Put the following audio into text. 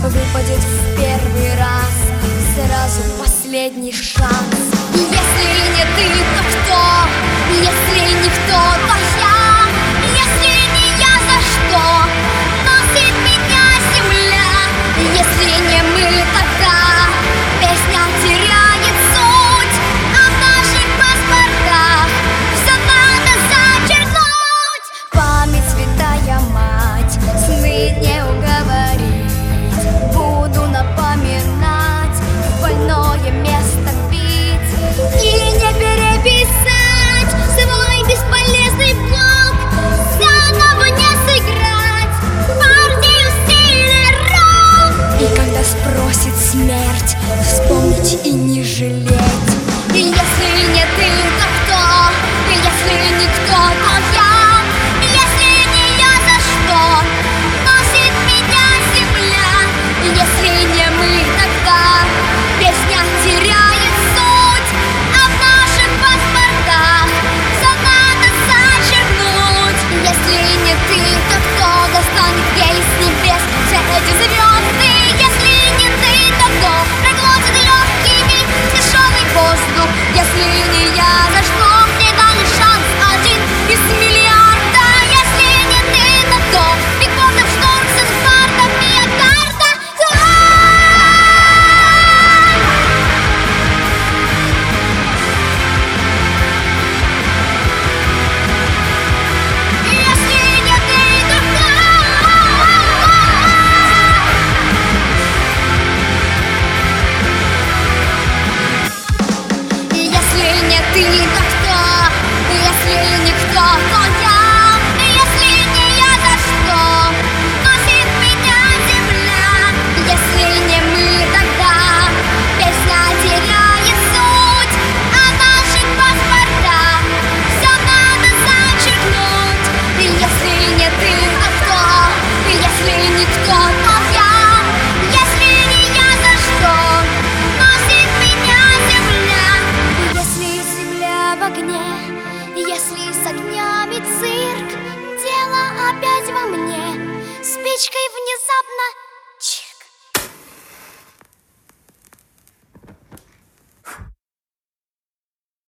выпадет в первый раз, сразу последний шанс. Если не ты, то кто? Если никто, то я. Если не я, за что носит меня земля? Если не мы, тогда песня теряет суть, а в наших паспортах все надо зачеркнуть. Память, святая мать, сны не уговорить. Буду напоминать, в больное место бить и не переписать свой бесполезный блок, заново не сыграть партию стиля рок. И когда спросит смерть, вспомнить и не жалеть. И если не ты, то кто? И если никто, то я. Если не я, за что носит меня земля? И если не мы, тогда песня теряет суть, а в наших паспортах все надо зачеркнуть. Если не ты, то кто достанет ей с небес все эти звезды? Если не ты, то кто проглотит легкими тяжелый воздух? Если не я, за что мне дали шанс один из миллиарда? Если не ты, то кто бигбордом шторм с инфарктом миокарда? Если не ты, то кто? Если не ты, то кто? Если никто, то я. Если не я, за что носит меня земля? Если не мы, тогда песня теряет суть, а в наших паспортах все надо зачеркнуть. Если не ты, то кто? Если никто, то я. Если не я, за что носит меня земля? Если земля в огне, если с огнями цирк, дело опять во мне. Спичкой внезапно